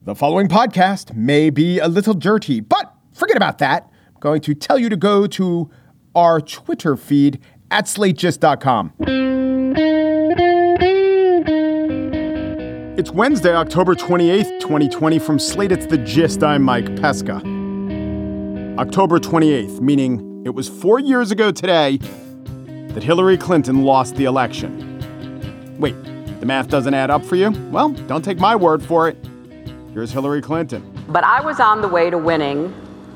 The following podcast may be a little dirty, but forget about that. I'm going to tell you to go to our Twitter feed at slategist.com. It's Wednesday, October 28th, 2020. From Slate, it's The Gist. I'm Mike Pesca. October 28th, meaning it was 4 years ago today that Hillary Clinton lost the election. Wait, the math doesn't add up for you? Well, don't take my word for it. Here's Hillary Clinton. But I was on the way to winning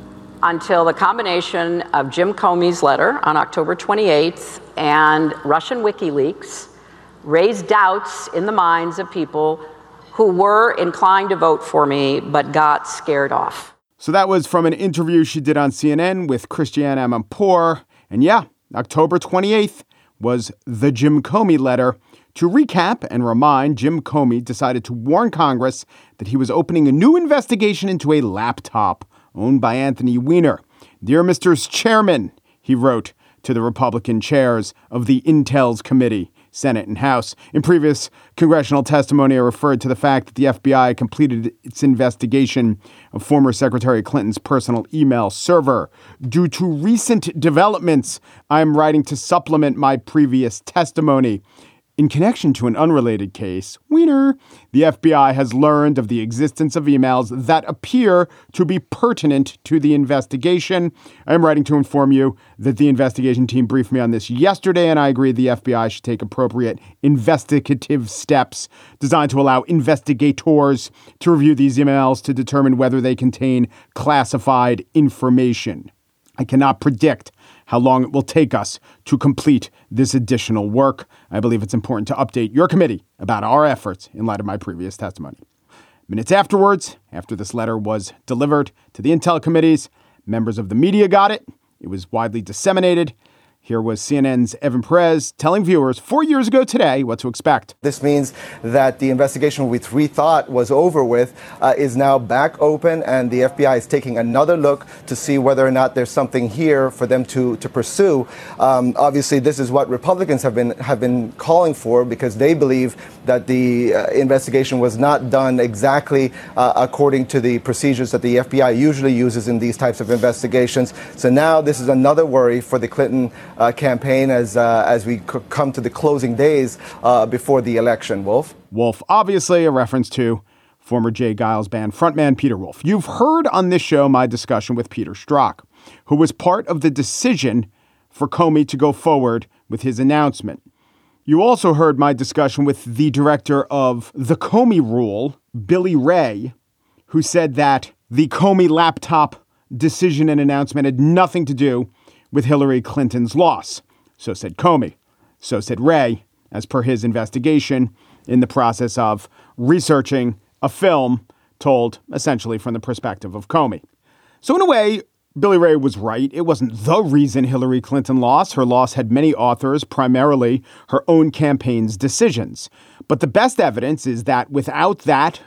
until the combination of Jim Comey's letter on October 28th and Russian WikiLeaks raised doubts in the minds of people who were inclined to vote for me, but got scared off. So that was from an interview she did on CNN with Christiane Amanpour. And yeah, October 28th was the Jim Comey letter. To recap and remind, Jim Comey decided to warn Congress that he was opening a new investigation into a laptop owned by Anthony Weiner. "Dear Mr. Chairman," he wrote to the Republican chairs of the Intel's Committee, Senate and House. In previous congressional testimony, I referred to the fact that the FBI completed its investigation of former Secretary Clinton's personal email server. Due to recent developments, I am writing to supplement my previous testimony. In connection to an unrelated case, Weiner, the FBI has learned of the existence of emails that appear to be pertinent to the investigation. I am writing to inform you that the investigation team briefed me on this yesterday, and I agree the FBI should take appropriate investigative steps designed to allow investigators to review these emails to determine whether they contain classified information. I cannot predict how long it will take us to complete this additional work. I believe it's important to update your committee about our efforts in light of my previous testimony. Minutes afterwards, after this letter was delivered to the Intel committees, members of the media got it. It was widely disseminated. Here was CNN's Evan Perez telling viewers 4 years ago today what to expect. This means that the investigation which we thought was over with is now back open, and the FBI is taking another look to see whether or not there's something here for them to pursue. Obviously, this is what Republicans have been calling for, because they believe that the investigation was not done exactly according to the procedures that the FBI usually uses in these types of investigations. So now this is another worry for the Clinton campaign as we come to the closing days before the election. Wolf, obviously a reference to former J. Geils Band frontman Peter Wolf. You've heard on this show my discussion with Peter Strzok, who was part of the decision for Comey to go forward with his announcement. You also heard my discussion with the director of the Comey Rule, Billy Ray, who said that the Comey laptop decision and announcement had nothing to do with Hillary Clinton's loss. So said Comey. So said Ray, as per his investigation in the process of researching a film told essentially from the perspective of Comey. So in a way, Billy Ray was right. It wasn't the reason Hillary Clinton lost. Her loss had many authors, primarily her own campaign's decisions. But the best evidence is that without that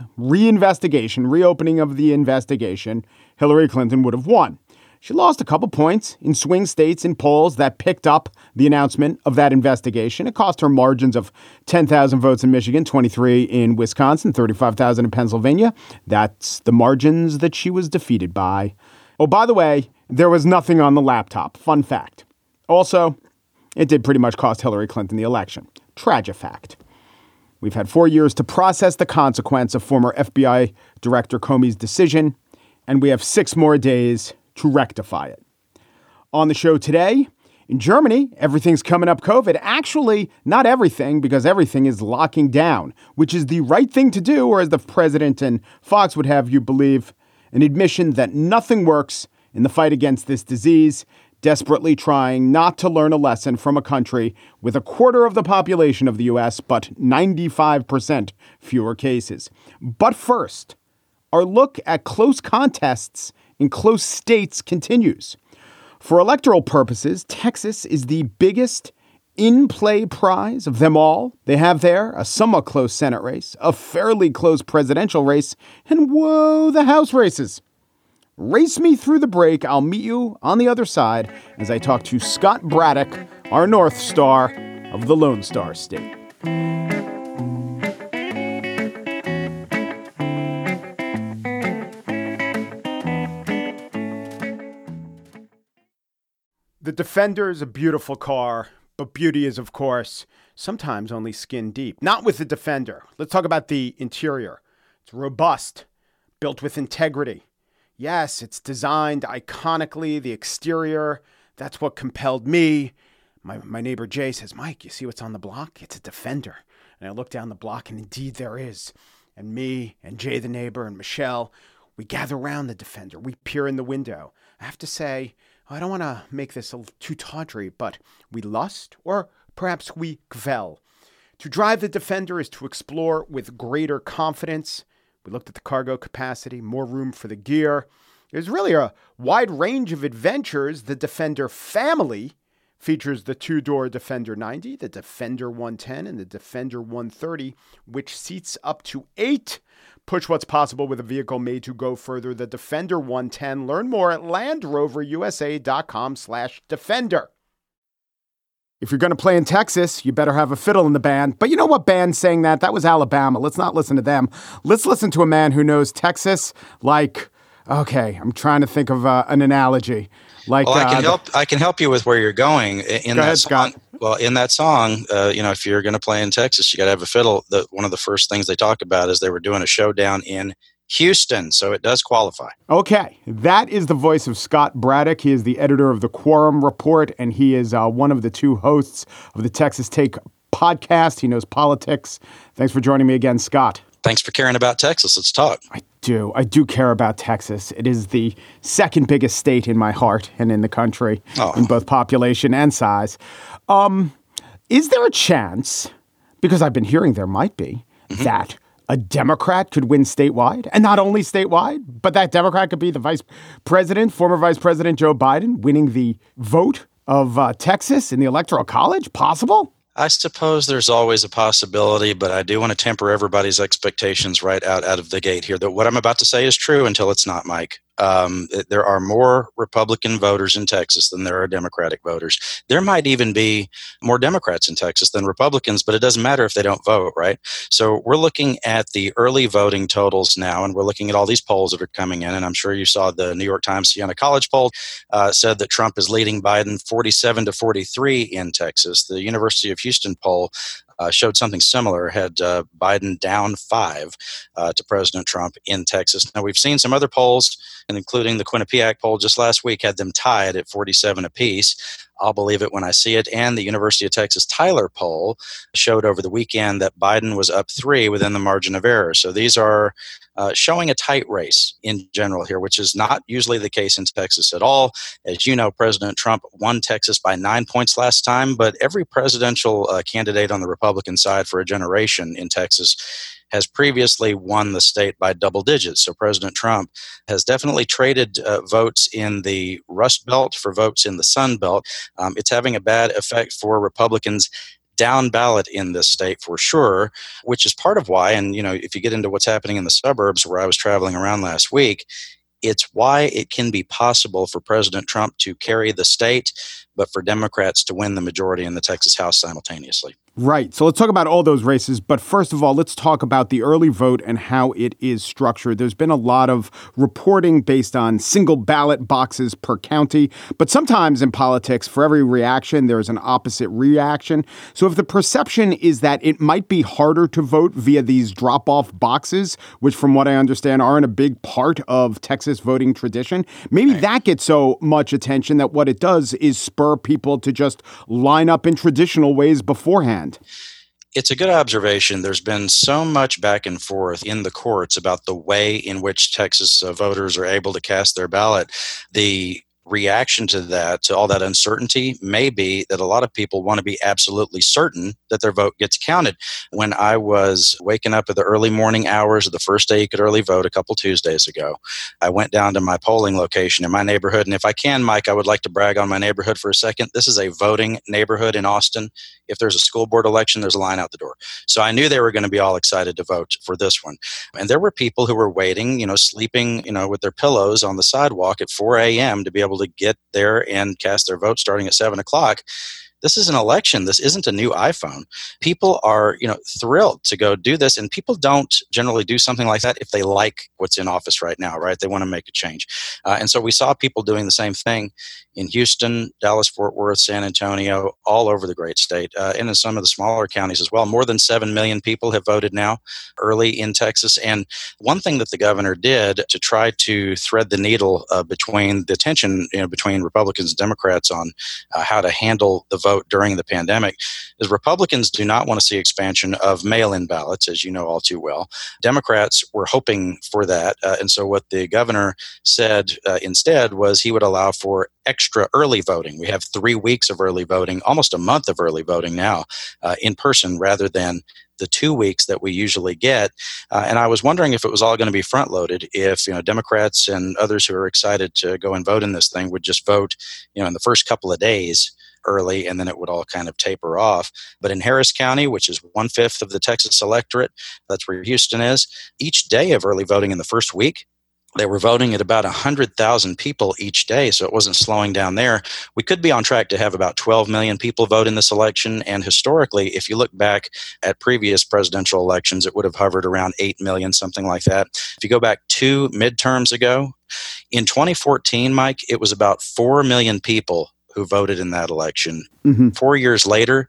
reopening of the investigation, Hillary Clinton would have won. She lost a couple points in swing states in polls that picked up the announcement of that investigation. It cost her margins of 10,000 votes in Michigan, 23 in Wisconsin, 35,000 in Pennsylvania. That's the margins that she was defeated by. Oh, by the way, there was nothing on the laptop. Fun fact. Also, it did pretty much cost Hillary Clinton the election. Tragic fact. We've had 4 years to process the consequence of former FBI Director Comey's decision, and we have 6 more days to rectify it. On the show today, in Germany, everything's coming up COVID. Actually, not everything, because everything is locking down, which is the right thing to do, or as the president and Fox would have you believe, an admission that nothing works in the fight against this disease, desperately trying not to learn a lesson from a country with a quarter of the population of the U.S., but 95% fewer cases. But first, our look at close contests in close states continues. For electoral purposes, Texas is the biggest in-play prize of them all. They have there a somewhat close Senate race, a fairly close presidential race, and whoa, the House races. Race me through the break. I'll meet you on the other side as I talk to Scott Braddock, our North Star of the Lone Star State. The Defender is a beautiful car, but beauty is, of course, sometimes only skin deep. Not with the Defender. Let's talk about the interior. It's robust, built with integrity. Yes, it's designed iconically. The exterior, that's what compelled me. My neighbor Jay says, Mike, you see what's on the block? It's a Defender. And I look down the block, and indeed there is. And me and Jay the neighbor and Michelle, we gather around the Defender. We peer in the window. I have to say, I don't want to make this too tawdry, but we lust, or perhaps we gvel. To drive the Defender is to explore with greater confidence. We looked at the cargo capacity, more room for the gear. There's really a wide range of adventures. The Defender family features the two-door Defender 90, the Defender 110, and the Defender 130, which seats up to 8. Push what's possible with a vehicle made to go further. The Defender 110. Learn more at LandRoverUSA.com/Defender. If you're going to play in Texas, you better have a fiddle in the band. But you know what band sang that? That was Alabama. Let's not listen to them. Let's listen to a man who knows Texas like, okay, I'm trying to think of an analogy. Like, well, I can help you with where you're going in go that ahead, song. Scott. Well, in that song, if you're going to play in Texas, you got to have a fiddle. One of the first things they talk about is they were doing a showdown in Houston, so it does qualify. Okay, that is the voice of Scott Braddock. He is the editor of the Quorum Report, and he is one of the two hosts of the Texas Take podcast. He knows politics. Thanks for joining me again, Scott. Thanks for caring about Texas. Let's talk. I do care about Texas. It is the second biggest state in my heart and in the country, in both population and size. Is there a chance, because I've been hearing there might be, that a Democrat could win statewide? And not only statewide, but that Democrat could be the vice president, former Vice President Joe Biden, winning the vote of Texas in the Electoral College? Possible? I suppose there's always a possibility, but I do want to temper everybody's expectations right out of the gate here. That what I'm about to say is true until it's not, Mike. There are more Republican voters in Texas than there are Democratic voters. There might even be more Democrats in Texas than Republicans, but it doesn't matter if they don't vote, right? So we're looking at the early voting totals now, and we're looking at all these polls that are coming in, and I'm sure you saw the New York Times Siena College poll said that Trump is leading Biden 47-43 in Texas. The University of Houston poll showed something similar, had Biden down 5 to President Trump in Texas. Now, we've seen some other polls, and including the Quinnipiac poll just last week, had them tied at 47 apiece. I'll believe it when I see it. And the University of Texas Tyler poll showed over the weekend that Biden was up 3 within the margin of error. So these are showing a tight race in general here, which is not usually the case in Texas at all. As you know, President Trump won Texas by 9 points last time, but every presidential candidate on the Republican side for a generation in Texas has previously won the state by double digits. So President Trump has definitely traded votes in the Rust Belt for votes in the Sun Belt. It's having a bad effect for Republicans down ballot in this state for sure, which is part of why, and if you get into what's happening in the suburbs where I was traveling around last week, it's why it can be possible for President Trump to carry the state, but for Democrats to win the majority in the Texas House simultaneously. Right. So let's talk about all those races. But first of all, let's talk about the early vote and how it is structured. There's been a lot of reporting based on single ballot boxes per county. But sometimes in politics, for every reaction, there's an opposite reaction. So if the perception is that it might be harder to vote via these drop-off boxes, which from what I understand aren't a big part of Texas voting tradition, maybe that gets so much attention that what it does is spur people to just line up in traditional ways beforehand. It's a good observation. There's been so much back and forth in the courts about the way in which Texas voters are able to cast their ballot. The reaction to that, to all that uncertainty, may be that a lot of people want to be absolutely certain that their vote gets counted. When I was waking up at the early morning hours of the first day you could early vote a couple Tuesdays ago, I went down to my polling location in my neighborhood. And if I can, Mike, I would like to brag on my neighborhood for a second. This is a voting neighborhood in Austin. If there's a school board election, there's a line out the door. So I knew they were going to be all excited to vote for this one. And there were people who were waiting, sleeping, with their pillows on the sidewalk at 4 a.m. to be able to get there and cast their vote starting at 7 o'clock. this is an election. This isn't a new iPhone. People are, thrilled to go do this. And people don't generally do something like that if they like what's in office right now, right? They want to make a change. And so we saw people doing the same thing in Houston, Dallas, Fort Worth, San Antonio, all over the great state, and in some of the smaller counties as well. More than 7 million people have voted now early in Texas. And one thing that the governor did to try to thread the needle between the tension between Republicans and Democrats on how to handle the vote during the pandemic is Republicans do not want to see expansion of mail-in ballots, as you know all too well. Democrats were hoping for that. And so what the governor said instead was he would allow for extra early voting. We have 3 weeks of early voting, almost a month of early voting now in person rather than the 2 weeks that we usually get. And I was wondering if it was all going to be front loaded, if Democrats and others who are excited to go and vote in this thing would just vote in the first couple of days early, and then it would all kind of taper off. But in Harris County, which is 1/5 of the Texas electorate, that's where Houston is, each day of early voting in the first week, they were voting at about 100,000 people each day, so it wasn't slowing down there. We could be on track to have about 12 million people vote in this election, and historically, if you look back at previous presidential elections, it would have hovered around 8 million, something like that. If you go back 2 midterms ago, in 2014, Mike, it was about 4 million people who voted in that election. 4 years later,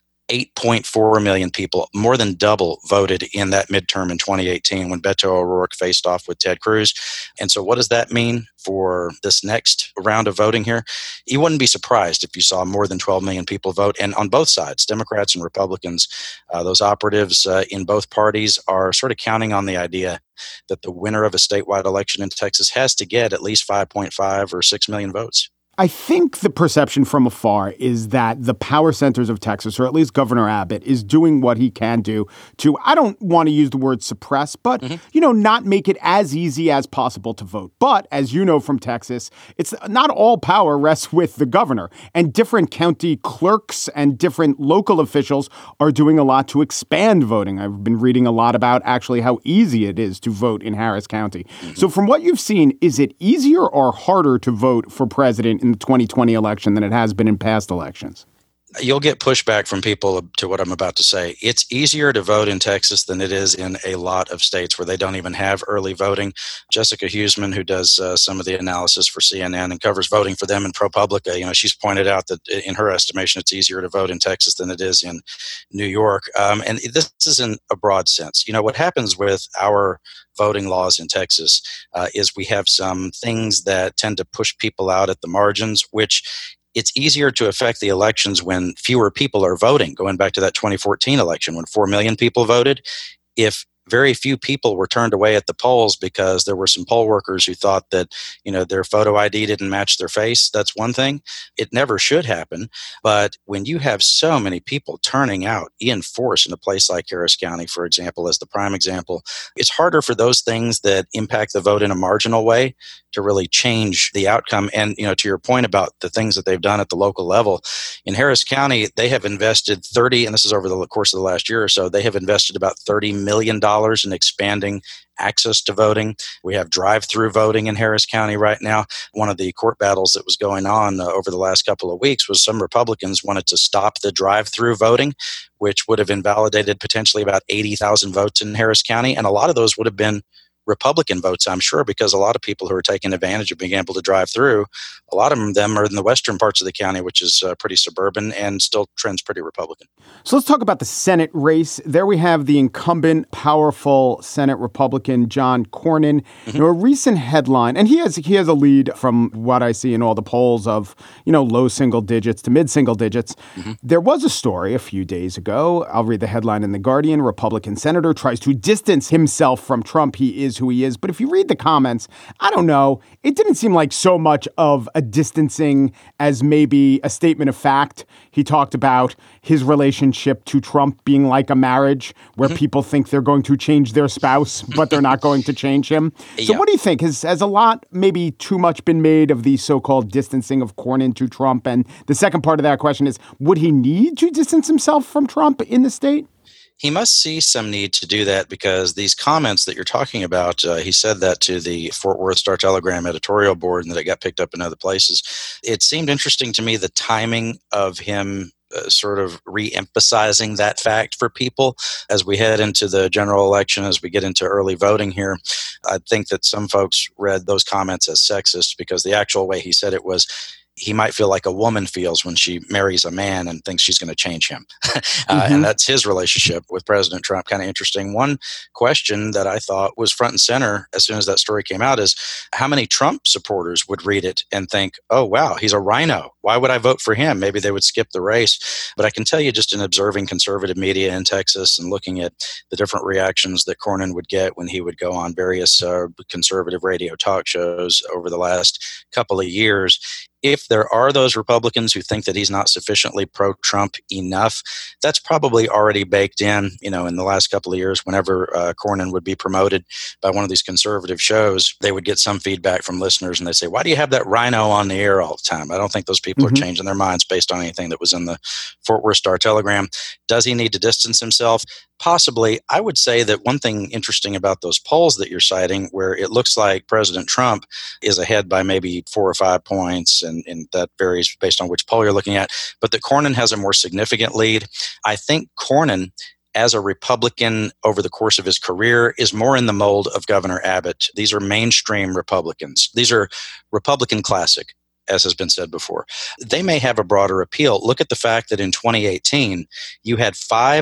8.4 million people, more than double, voted in that midterm in 2018 when Beto O'Rourke faced off with Ted Cruz. And so what does that mean for this next round of voting here? You wouldn't be surprised if you saw more than 12 million people vote. And on both sides, Democrats and Republicans, those operatives in both parties are sort of counting on the idea that the winner of a statewide election in Texas has to get at least 5.5 or 6 million votes. I think the perception from afar is that the power centers of Texas, or at least Governor Abbott, is doing what he can do to, I don't want to use the word suppress, but, not make it as easy as possible to vote. But as you know from Texas, it's not all power rests with the governor, and different county clerks and different local officials are doing a lot to expand voting. I've been reading a lot about actually how easy it is to vote in Harris County. So from what you've seen, is it easier or harder to vote for president in the 2020 election than it has been in past elections? You'll get pushback from people to what I'm about to say. It's easier to vote in Texas than it is in a lot of states where they don't even have early voting. Jessica Huseman, who does some of the analysis for CNN and covers voting for them in ProPublica, she's pointed out that in her estimation, it's easier to vote in Texas than it is in New York. And this is in a broad sense. What happens with our voting laws in Texas is we have some things that tend to push people out at the margins, which it's easier to affect the elections when fewer people are voting. Going back to that 2014 election when 4 million people voted, if very few people were turned away at the polls because there were some poll workers who thought that, their photo ID didn't match their face, that's one thing. It never should happen. But when you have so many people turning out in force in a place like Harris County, for example, as the prime example, it's harder for those things that impact the vote in a marginal way to really change the outcome. And, to your point about the things that they've done at the local level, in Harris County, they have invested and this is over the course of the last year or so, they have invested about $30 million in expanding access to voting. We have drive-through voting in Harris County right now. One of the court battles that was going on over the last couple of weeks was some Republicans wanted to stop the drive-through voting, which would have invalidated potentially about 80,000 votes in Harris County. And a lot of those would have been Republican votes, I'm sure, because a lot of people who are taking advantage of being able to drive through, a lot of them are in the western parts of the county, which is pretty suburban and still trends pretty Republican. So let's talk about the Senate race. There we have the incumbent, powerful Senate Republican, John Cornyn. A recent headline, and he has a lead from what I see in all the polls of, low single digits to mid single digits. There was a story a few days ago. I'll read the headline in The Guardian. Republican senator tries to distance himself from Trump. He is who he is. But if you read the comments, I don't know. It didn't seem like so much of a distancing as maybe a statement of fact. He talked about his relationship to Trump being like a marriage where people think they're going to change their spouse, but they're not going to change him. So what do you think? Has a lot, maybe too much, been made of the so-called distancing of Cornyn to Trump? And the second part of that question is, would he need to distance himself from Trump in the state? He must see some need to do that because these comments that you're talking about, he said that to the Fort Worth Star-Telegram editorial board and that it got picked up in other places. It seemed interesting to me the timing of him sort of re-emphasizing that fact for people as we head into the general election, as we get into early voting here. I think that some folks read those comments as sexist because the actual way he said it was, he might feel like a woman feels when she marries a man and thinks she's going to change him. And that's his relationship with President Trump. Kind of interesting. One question that I thought was front and center as soon as that story came out is how many Trump supporters would read it and think, oh, wow, he's a rhino. Why would I vote for him? Maybe they would skip the race. But I can tell you, just in observing conservative media in Texas and looking at the different reactions that Cornyn would get when he would go on various conservative radio talk shows over the last couple of years, if there are those Republicans who think that he's not sufficiently pro-Trump enough, that's probably already baked in, in the last couple of years. Whenever Cornyn would be promoted by one of these conservative shows, they would get some feedback from listeners and they say, why do you have that rhino on the air all the time? I don't think those people are changing their minds based on anything that was in the Fort Worth Star-Telegram. Does he need to distance himself? Possibly. I would say that one thing interesting about those polls that you're citing, where it looks like President Trump is ahead by maybe 4 or 5 points, and that varies based on which poll you're looking at, but that Cornyn has a more significant lead. I think Cornyn, as a Republican over the course of his career, is more in the mold of Governor Abbott. These are mainstream Republicans. These are Republican classic, as has been said before. They may have a broader appeal. Look at the fact that in 2018, you had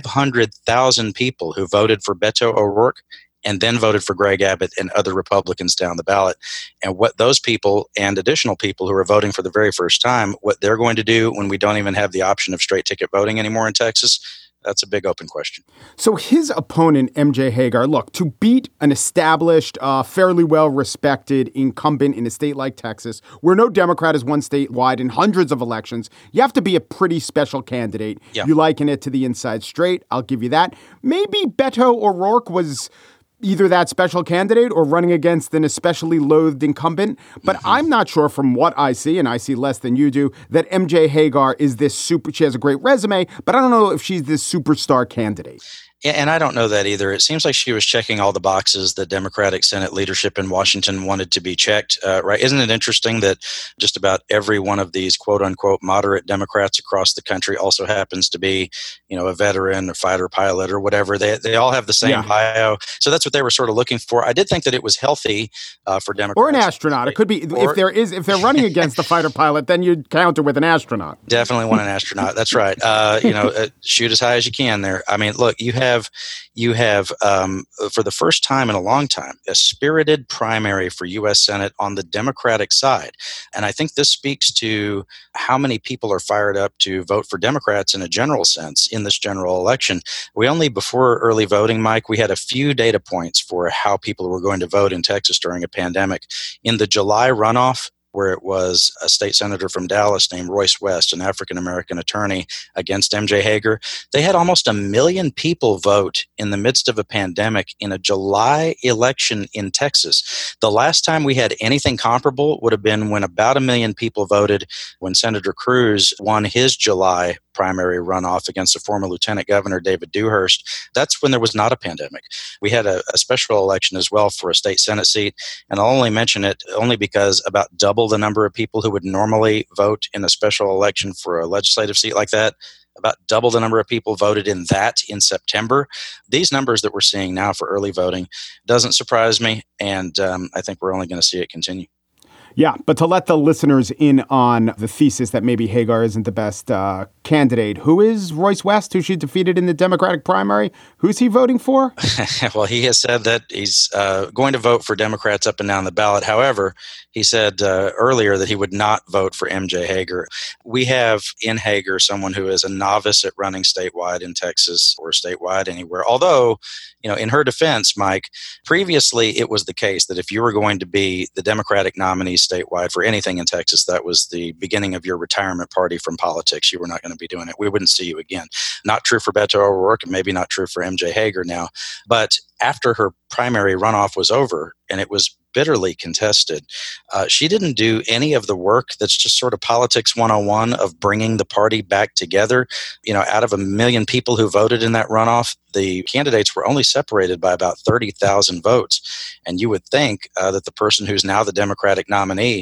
500,000 people who voted for Beto O'Rourke and then voted for Greg Abbott and other Republicans down the ballot. And what those people and additional people who are voting for the very first time, what they're going to do when we don't even have the option of straight ticket voting anymore in Texas, that's a big open question. So his opponent, MJ Hagar, look, to beat an established, fairly well-respected incumbent in a state like Texas, where no Democrat has won statewide in hundreds of elections, you have to be a pretty special candidate. Yeah. You liken it to the Inside Straight. I'll give you that. Maybe Beto O'Rourke was either that special candidate or running against an especially loathed incumbent. But I'm not sure from what I see, and I see less than you do, that MJ Hagar is this she has a great resume, but I don't know if she's this superstar candidate. Yeah, and I don't know that either. It seems like she was checking all the boxes that Democratic Senate leadership in Washington wanted to be checked, right? Isn't it interesting that just about every one of these quote-unquote moderate Democrats across the country also happens to be, a veteran, a fighter pilot, or whatever. They all have the same bio. So that's what they were sort of looking for. I did think that it was healthy for Democrats. Or an astronaut. It could be, if they're running against the fighter pilot, then you'd counter with an astronaut. Definitely want an astronaut. That's right. Shoot as high as you can there. I mean, look, you have for the first time in a long time, a spirited primary for U.S. Senate on the Democratic side. And I think this speaks to how many people are fired up to vote for Democrats in a general sense in this general election. Before early voting, Mike, we had a few data points for how people were going to vote in Texas during a pandemic. In the July runoff, where it was a state senator from Dallas named Royce West, an African-American attorney, against MJ Hagar. They had almost 1 million people vote in the midst of a pandemic in a July election in Texas. The last time we had anything comparable would have been when about 1 million people voted when Senator Cruz won his July primary runoff against the former Lieutenant Governor David Dewhurst. That's when there was not a pandemic. We had a special election as well for a state Senate seat, and I'll only mention it only because about double the number of people who would normally vote in a special election for a legislative seat like that, about double the number of people voted in that in September. These numbers that we're seeing now for early voting doesn't surprise me, and I think we're only going to see it continue. Yeah, but to let the listeners in on the thesis that maybe Hagar isn't the best candidate, who is Royce West, who she defeated in the Democratic primary? Who's he voting for? Well, he has said that he's going to vote for Democrats up and down the ballot. However, he said earlier that he would not vote for MJ Hagar. We have in Hagar someone who is a novice at running statewide in Texas or statewide anywhere. Although, in her defense, Mike, previously it was the case that if you were going to be the Democratic nominee statewide for anything in Texas, that was the beginning of your retirement party from politics. You were not going to be doing it. We wouldn't see you again. Not true for Beto O'Rourke, and maybe not true for MJ Hagar now. But after her primary runoff was over, and it was bitterly contested, she didn't do any of the work that's just sort of politics 101 of bringing the party back together. Out of 1 million people who voted in that runoff, the candidates were only separated by about 30,000 votes. And you would think that the person who's now the Democratic nominee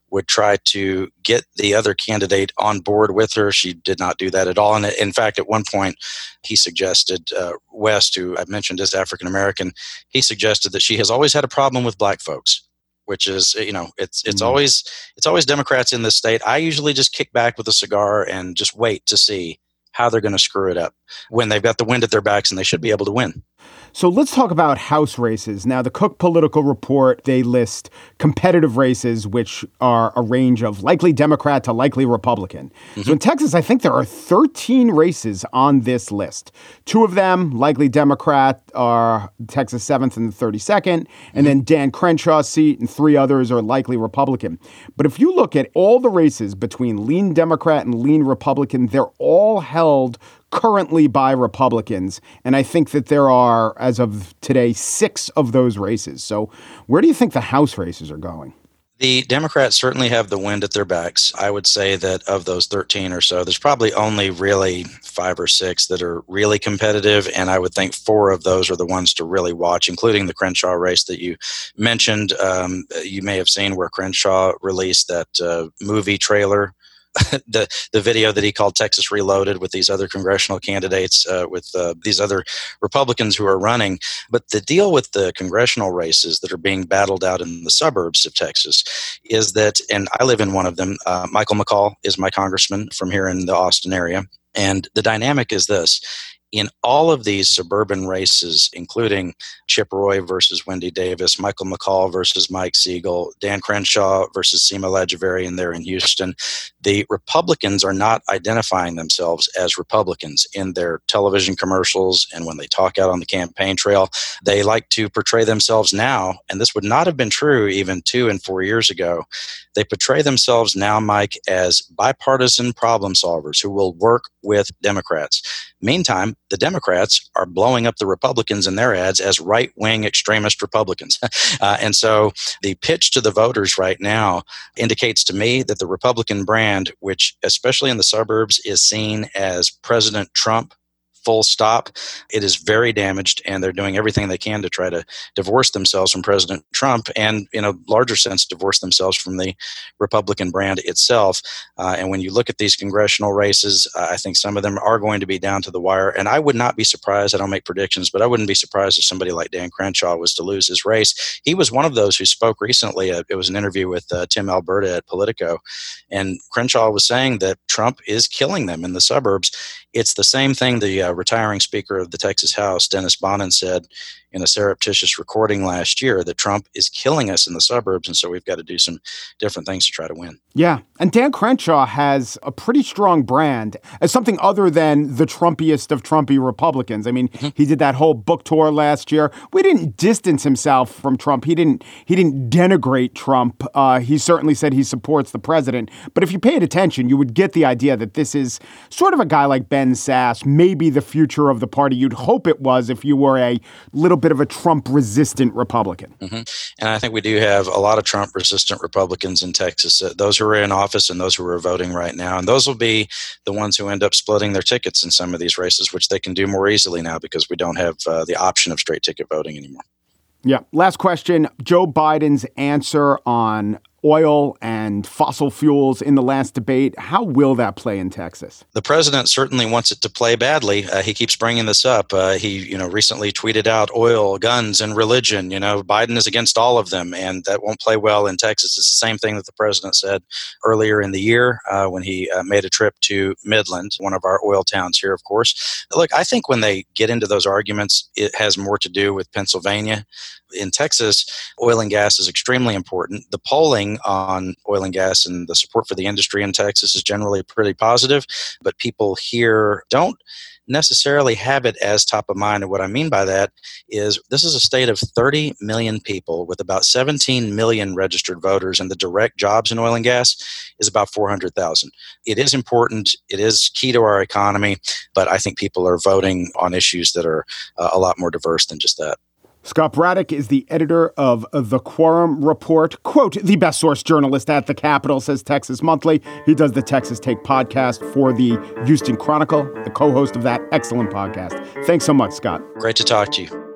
would try to get the other candidate on board with her. She did not do that at all. And in fact, at one point, he suggested, West, who I mentioned is African American, he suggested that she has always had a problem with black folks, which is, it's always Democrats in this state. I usually just kick back with a cigar and just wait to see how they're going to screw it up when they've got the wind at their backs, and they should be able to win. So let's talk about House races. Now, the Cook Political Report, they list competitive races, which are a range of likely Democrat to likely Republican. Mm-hmm. So in Texas, I think there are 13 races on this list. 2 of them, likely Democrat, are Texas 7th and the 32nd. And then Dan Crenshaw's seat and 3 others are likely Republican. But if you look at all the races between lean Democrat and lean Republican, they're all held currently by Republicans. And I think that there are, as of today, 6 of those races. So where do you think the House races are going? The Democrats certainly have the wind at their backs. I would say that of those 13 or so, there's probably only really 5 or 6 that are really competitive. And I would think 4 of those are the ones to really watch, including the Crenshaw race that you mentioned. You may have seen where Crenshaw released that movie trailer, the video that he called Texas Reloaded, with these other congressional candidates, with these other Republicans who are running. But the deal with the congressional races that are being battled out in the suburbs of Texas is that, and I live in one of them, Michael McCaul is my congressman from here in the Austin area. And the dynamic is this. In all of these suburban races, including Chip Roy versus Wendy Davis, Michael McCaul versus Mike Siegel, Dan Crenshaw versus Seema Lajaverian there in Houston, the Republicans are not identifying themselves as Republicans in their television commercials and when they talk out on the campaign trail. They like to portray themselves now, and this would not have been true even 2 and 4 years ago. They portray themselves now, Mike, as bipartisan problem solvers who will work with Democrats. Meantime, the Democrats are blowing up the Republicans in their ads as right-wing extremist Republicans. And so the pitch to the voters right now indicates to me that the Republican brand, which especially in the suburbs is seen as President Trump, full stop, it is very damaged, and they're doing everything they can to try to divorce themselves from President Trump and, in a larger sense, divorce themselves from the Republican brand itself. And when you look at these congressional races, I think some of them are going to be down to the wire. And I would not be surprised, I don't make predictions, but I wouldn't be surprised if somebody like Dan Crenshaw was to lose his race. He was one of those who spoke recently. It was an interview with Tim Alberta at Politico. And Crenshaw was saying that Trump is killing them in the suburbs. It's the same thing the retiring Speaker of the Texas House, Dennis Bonnen, said in a surreptitious recording last year, that Trump is killing us in the suburbs, and so we've got to do some different things to try to win. Yeah, and Dan Crenshaw has a pretty strong brand as something other than the Trumpiest of Trumpy Republicans. I mean, he did that whole book tour last year. We didn't distance himself from Trump. He didn't denigrate Trump. He certainly said he supports the president. But if you paid attention, you would get the idea that this is sort of a guy like Ben Sasse, maybe the future of the party. You'd hope it was if you were a little bit of a Trump-resistant Republican. Mm-hmm. And I think we do have a lot of Trump-resistant Republicans in Texas, those who are in office and those who are voting right now. And those will be the ones who end up splitting their tickets in some of these races, which they can do more easily now because we don't have the option of straight ticket voting anymore. Yeah. Last question. Joe Biden's answer on oil and fossil fuels in the last debate. How will that play in Texas? The president certainly wants it to play badly. He keeps bringing this up. He, recently tweeted out oil, guns, and religion. Biden is against all of them, and that won't play well in Texas. It's the same thing that the president said earlier in the year when he made a trip to Midland, one of our oil towns here, of course. Look, I think when they get into those arguments, it has more to do with Pennsylvania. In Texas, oil and gas is extremely important. The polling on oil and gas and the support for the industry in Texas is generally pretty positive, but people here don't necessarily have it as top of mind. And what I mean by that is this is a state of 30 million people with about 17 million registered voters, and the direct jobs in oil and gas is about 400,000. It is important. It is key to our economy, but I think people are voting on issues that are a lot more diverse than just that. Scott Braddock is the editor of The Quorum Report. Quote, the best source journalist at the Capitol, says Texas Monthly. He does the Texas Take podcast for the Houston Chronicle, the co-host of that excellent podcast. Thanks so much, Scott. Great to talk to you.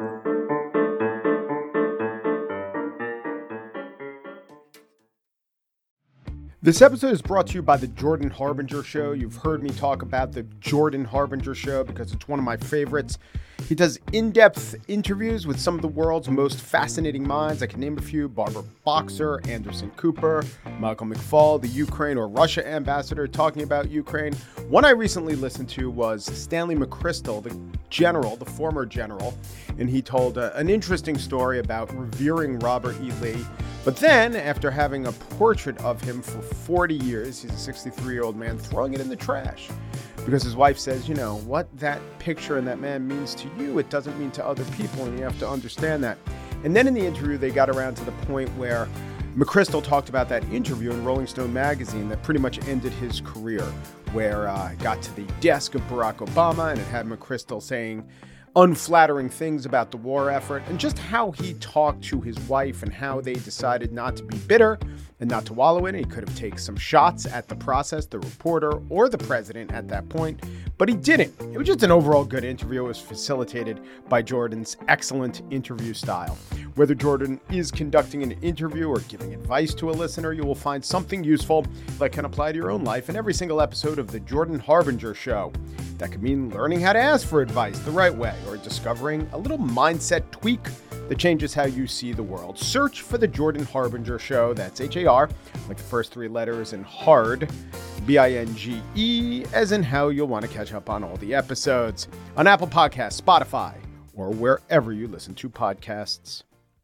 This episode is brought to you by the Jordan Harbinger Show. You've heard me talk about the Jordan Harbinger Show because it's one of my favorites. He does in-depth interviews with some of the world's most fascinating minds. I can name a few: Barbara Boxer, Anderson Cooper, Michael McFaul, the Ukraine or Russia ambassador talking about Ukraine. One I recently listened to was Stanley McChrystal, the former general, and he told an interesting story about revering Robert E. Lee. But then, after having a portrait of him for 40 years, he's a 63-year-old man, throwing it in the trash. Because his wife says, you know, what that picture and that man means to you, it doesn't mean to other people, and you have to understand that. And then in the interview, they got around to the point where McChrystal talked about that interview in Rolling Stone magazine that pretty much ended his career, where it got to the desk of Barack Obama, and it had McChrystal saying unflattering things about the war effort, and just how he talked to his wife and how they decided not to be bitter and not to wallow in it. He could have taken some shots at the process, the reporter, or the president at that point, but he didn't. It was just an overall good interview. It was facilitated by Jordan's excellent interview style. Whether Jordan is conducting an interview or giving advice to a listener, you will find something useful that can apply to your own life in every single episode of The Jordan Harbinger Show. That could mean learning how to ask for advice the right way, or discovering a little mindset tweak that changes how you see the world. Search for The Jordan Harbinger Show. That's H-A-R, like the first three letters, and hard, B-I-N-G-E, as in how you'll want to catch up on all the episodes on Apple Podcasts, Spotify, or wherever you listen to podcasts.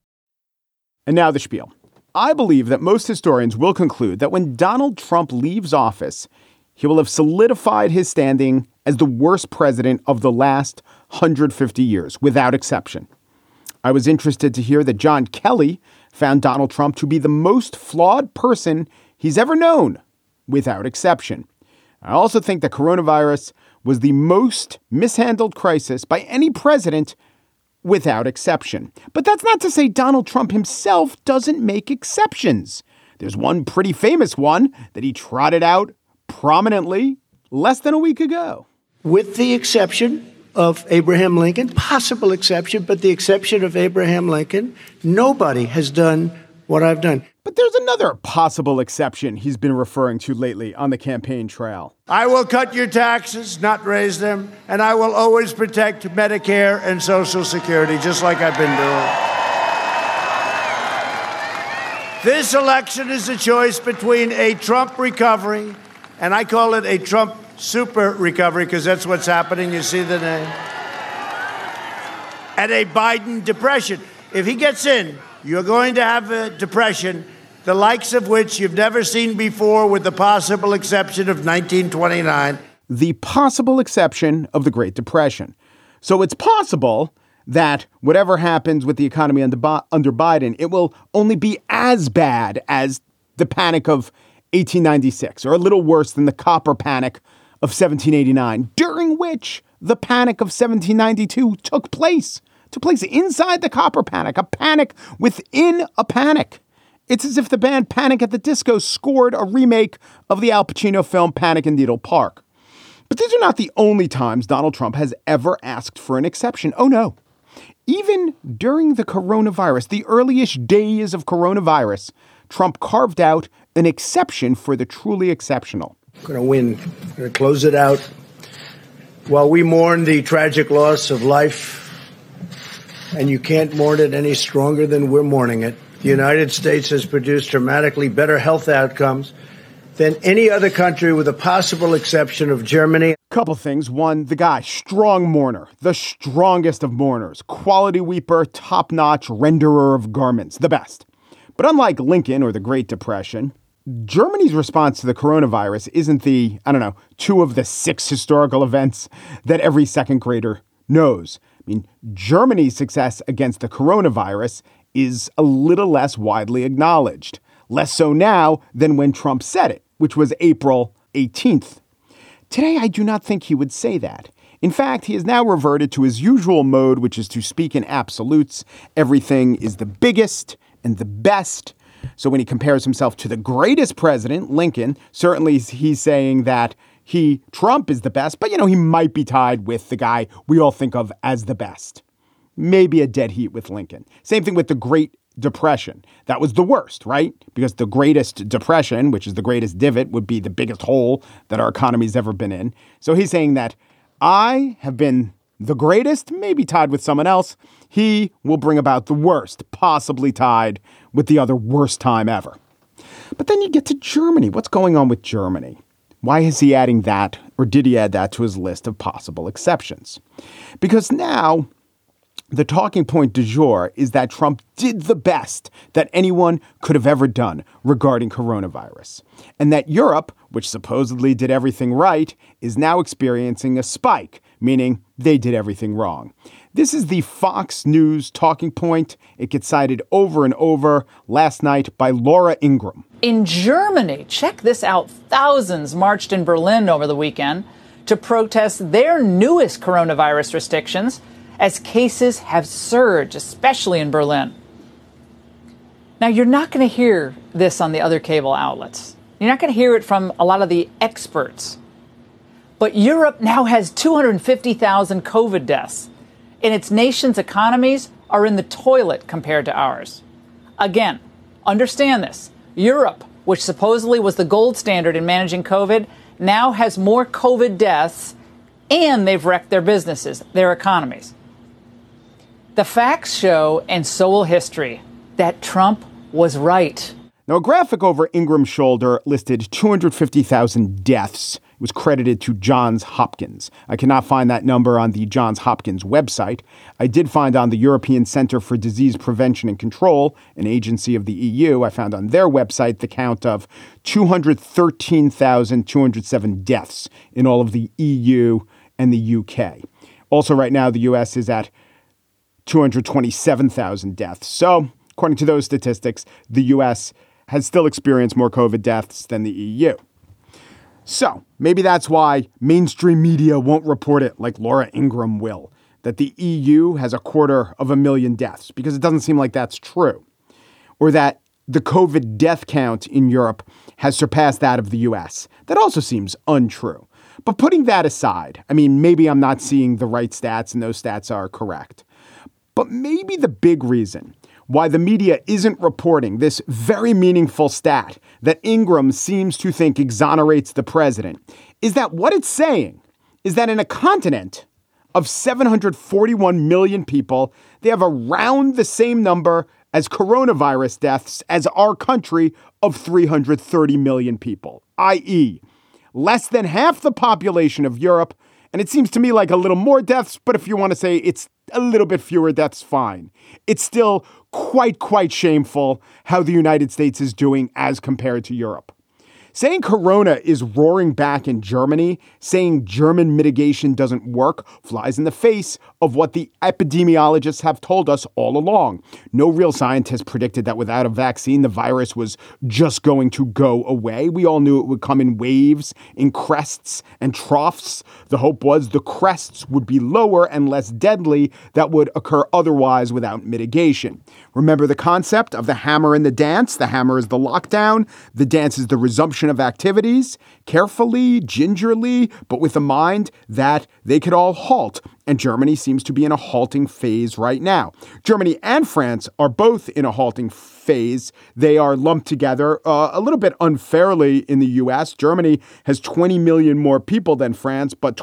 And now the spiel. I believe that most historians will conclude that when Donald Trump leaves office, he will have solidified his standing as the worst president of the last 150 years, without exception. I was interested to hear that John Kelly found Donald Trump to be the most flawed person he's ever known, without exception. I also think that coronavirus was the most mishandled crisis by any president, without exception. But that's not to say Donald Trump himself doesn't make exceptions. There's one pretty famous one that he trotted out prominently less than a week ago. With the exception of Abraham Lincoln, possible exception, but the exception of Abraham Lincoln, nobody has done what I've done. But there's another possible exception he's been referring to lately on the campaign trail. I will cut your taxes, not raise them, and I will always protect Medicare and Social Security, just like I've been doing. This election is a choice between a Trump recovery, and I call it a Trump super recovery because that's what's happening. You see the name? And a Biden depression. If he gets in, you're going to have a depression, the likes of which you've never seen before, with the possible exception of 1929. The possible exception of the Great Depression. So it's possible that whatever happens with the economy under Biden, it will only be as bad as the Panic of 1896, or a little worse than the Copper Panic of 1789, during which the Panic of 1792 took place inside the Copper Panic, a panic within a panic. It's as if the band Panic at the Disco scored a remake of the Al Pacino film Panic in Needle Park. But these are not the only times Donald Trump has ever asked for an exception. Oh no. Even during the coronavirus, the earliest days of coronavirus, Trump carved out an exception for the truly exceptional. We're going to win. We're going to close it out. While we mourn the tragic loss of life, and you can't mourn it any stronger than we're mourning it, the United States has produced dramatically better health outcomes than any other country, with a possible exception of Germany. Couple things. One, the guy, strong mourner, the strongest of mourners, quality weeper, top-notch renderer of garments, the best. But unlike Lincoln or the Great Depression, Germany's response to the coronavirus isn't the, 2 of the 6 historical events that every second grader knows. I mean, Germany's success against the coronavirus is a little less widely acknowledged. Less so now than when Trump said it, which was April 18th. Today, I do not think he would say that. In fact, he has now reverted to his usual mode, which is to speak in absolutes. Everything is the biggest and the best. So when he compares himself to the greatest president, Lincoln, certainly he's saying that Trump is the best, but, he might be tied with the guy we all think of as the best. Maybe a dead heat with Lincoln. Same thing with the great Depression. That was the worst, right? Because the greatest depression, which is the greatest divot, would be the biggest hole that our economy's ever been in. So he's saying that I have been the greatest, maybe tied with someone else. He will bring about the worst, possibly tied with the other worst time ever. But then you get to Germany. What's going on with Germany? Why is he adding that, or did he add that to his list of possible exceptions? Because now the talking point du jour is that Trump did the best that anyone could have ever done regarding coronavirus, and that Europe, which supposedly did everything right, is now experiencing a spike, meaning they did everything wrong. This is the Fox News talking point. It gets cited over and over last night by Laura Ingraham. In Germany, check this out, thousands marched in Berlin over the weekend to protest their newest coronavirus restrictions as cases have surged, especially in Berlin. Now, you're not going to hear this on the other cable outlets. You're not going to hear it from a lot of the experts. But Europe now has 250,000 COVID deaths, and its nation's economies are in the toilet compared to ours. Again, understand this. Europe, which supposedly was the gold standard in managing COVID, now has more COVID deaths, and they've wrecked their businesses, their economies. The facts show, and so will history, that Trump was right. Now, a graphic over Ingram's shoulder listed 250,000 deaths. It was credited to Johns Hopkins. I cannot find that number on the Johns Hopkins website. I did find on the European Center for Disease Prevention and Control, an agency of the EU, I found on their website the count of 213,207 deaths in all of the EU and the UK. Also, right now, the US is at 227,000 deaths. So, according to those statistics, the US has still experienced more COVID deaths than the EU. So maybe that's why mainstream media won't report it like Laura Ingraham will, that the EU has 250,000 deaths, because it doesn't seem like that's true. Or that the COVID death count in Europe has surpassed that of the US. That also seems untrue. But putting that aside, I mean, maybe I'm not seeing the right stats and those stats are correct. But maybe the big reason why the media isn't reporting this very meaningful stat that Ingraham seems to think exonerates the president is that what it's saying is that in a continent of 741 million people, they have around the same number as coronavirus deaths as our country of 330 million people, i.e., less than half the population of Europe. And it seems to me like a little more deaths, but if you want to say it's a little bit fewer, that's fine. It's still quite shameful how the United States is doing as compared to Europe. Saying corona is roaring back in Germany, saying German mitigation doesn't work, flies in the face of what the epidemiologists have told us all along. No real scientist predicted that without a vaccine, the virus was just going to go away. We all knew it would come in waves, in crests and troughs. The hope was the crests would be lower and less deadly that would occur otherwise without mitigation. Remember the concept of the hammer and the dance? The hammer is the lockdown. The dance is the resumption of activities, carefully, gingerly, but with a mind that they could all halt. And Germany seems to be in a halting phase right now. Germany and France are both in a halting phase. They are lumped together a little bit unfairly in the U.S. Germany has 20 million more people than France, but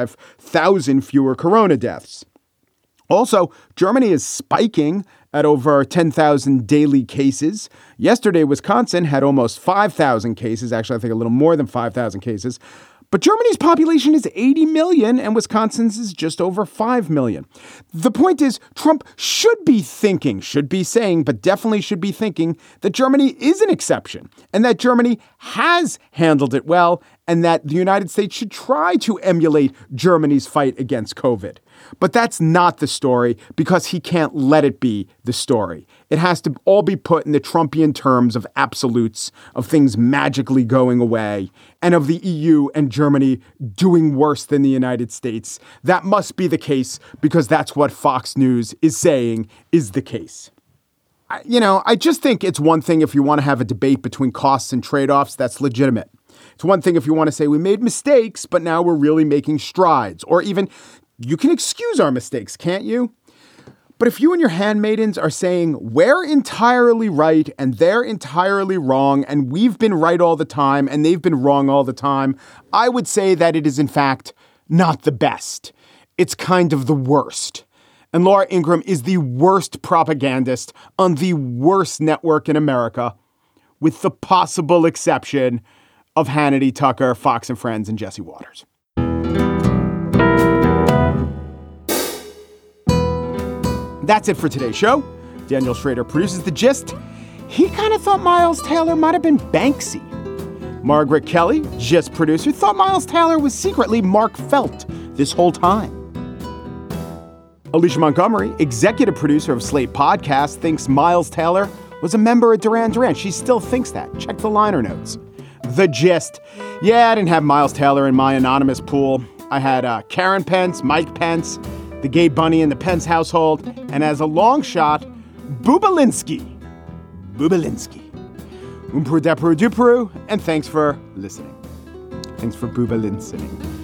25,000 fewer corona deaths. Also, Germany is spiking at over 10,000 daily cases. Yesterday, Wisconsin had almost 5,000 cases. Actually, I think a little more than 5,000 cases. But Germany's population is 80 million and Wisconsin's is just over 5 million. The point is, Trump should be saying, but definitely should be thinking that Germany is an exception and that Germany has handled it well and that the United States should try to emulate Germany's fight against COVID. But that's not the story because he can't let it be the story. It has to all be put in the Trumpian terms of absolutes, of things magically going away, and of the EU and Germany doing worse than the United States. That must be the case because that's what Fox News is saying is the case. I just think it's one thing if you want to have a debate between costs and trade-offs, that's legitimate. It's one thing if you want to say we made mistakes, but now we're really making strides, or even you can excuse our mistakes, can't you? But if you and your handmaidens are saying we're entirely right and they're entirely wrong and we've been right all the time and they've been wrong all the time, I would say that it is in fact not the best. It's kind of the worst. And Laura Ingraham is the worst propagandist on the worst network in America, with the possible exception of Hannity, Tucker, Fox and Friends, and Jesse Waters. That's it for today's show. Daniel Schrader produces The Gist. He kind of thought Miles Taylor might have been Banksy. Margaret Kelly, Gist producer, thought Miles Taylor was secretly Mark Felt this whole time. Alicia Montgomery, executive producer of Slate Podcast, thinks Miles Taylor was a member of Duran Duran. She still thinks that. Check the liner notes. The Gist. Yeah, I didn't have Miles Taylor in my anonymous pool. I had Karen Pence, Mike Pence, the gay bunny in the Pence household, and as a long shot, Boobalinsky. Umpru depru dupru, and thanks for listening. Thanks for Boobalinsky.